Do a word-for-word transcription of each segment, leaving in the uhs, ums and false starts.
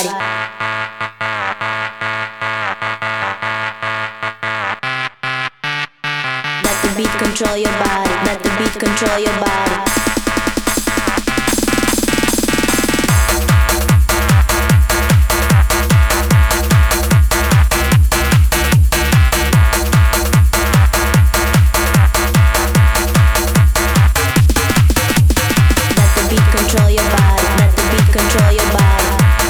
body. Let the beat control your body. Let the beat control your body. Control your body, let the beat control your body.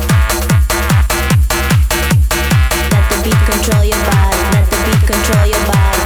Let the beat control your body, let the beat control your body.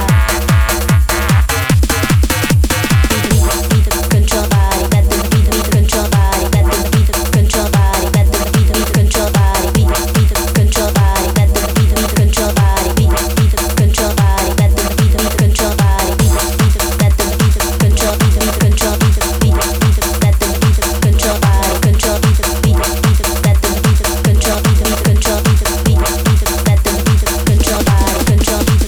Beat, beat, beat, control body, let the beat, beat, control body, let the beat, control body, let the beat, beat, control body, beat, beat, control body, let the beat, beat, control body, beat, beat, control body, let the beat, beat, control body, beat, beat, let the beat, control, beat, beat, control, beat, beat, beat, let the beat control body, control beat, beat, beat, let the beat control beat, beat, control beat, beat, beat, let the beat control body, control beat.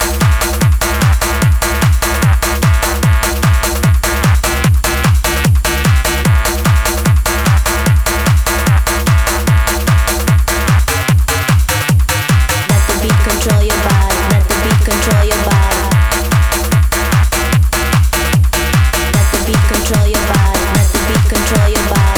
Let the beat control your body, let the beat control your body. Let the beat control your body, let the beat control your body.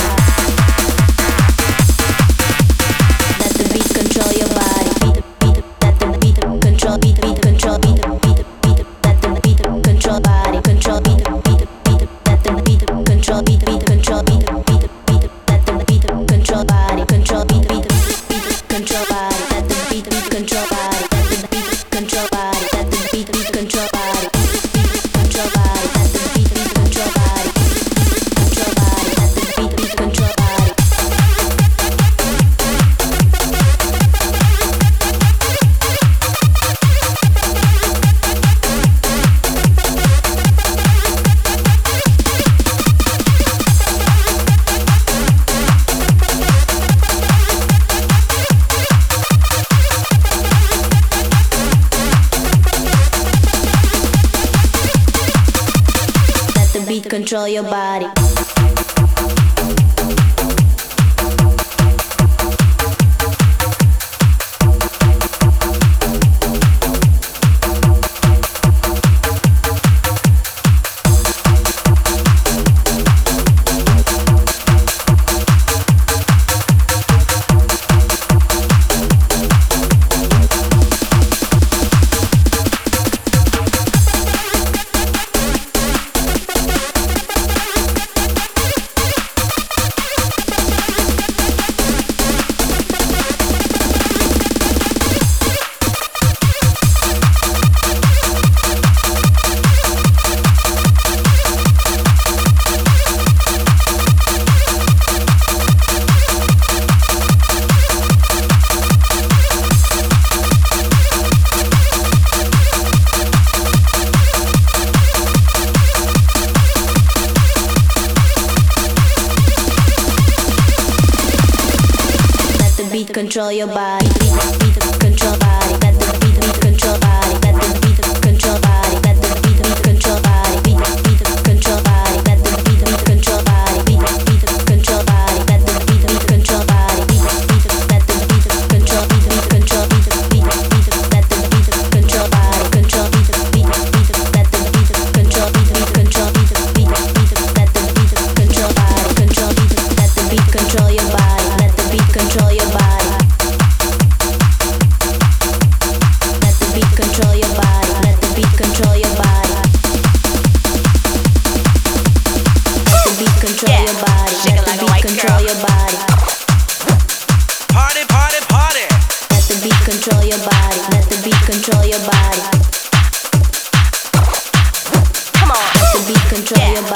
Let the beat control your body. Beat, beat, let the beat control beat, beat, control beat, beat, beat, let the beat control body, control beat, beat, beat, let the beat control beat, beat, control beat, beat, beat, let the beat control body, control beat, beat, beat, control body, let the beat control body, let the beat control body, let the beat control body, control body, let the beat control body, control body, let the beat control body. Let the beat control your body. Beat control your body, beat, beat, control body, let the beat, beat, control body, let the beat, control body, let the beat, beat, control body, beat, beat, control body, let the beat, beat, control body, beat, beat, control body, let the beat, beat, control body, beat, beat, let the beat, control, beat, beat, control, beat, beat, beat, let the beat, control body, control beat, beat, beat, let the beat, control, beat, beat, control, beat, beat, beat, let the beat, control body, control beat, let the beat control your body, let the beat control your body. Let the beat control your body. Let the beat control your body. Let the beat control yeah. your body. Shake Let it the like beat a white control girl. your body. Party, party, party. Let the beat control your body. Let the beat control your body. Come on. Let the beat control yeah. your body.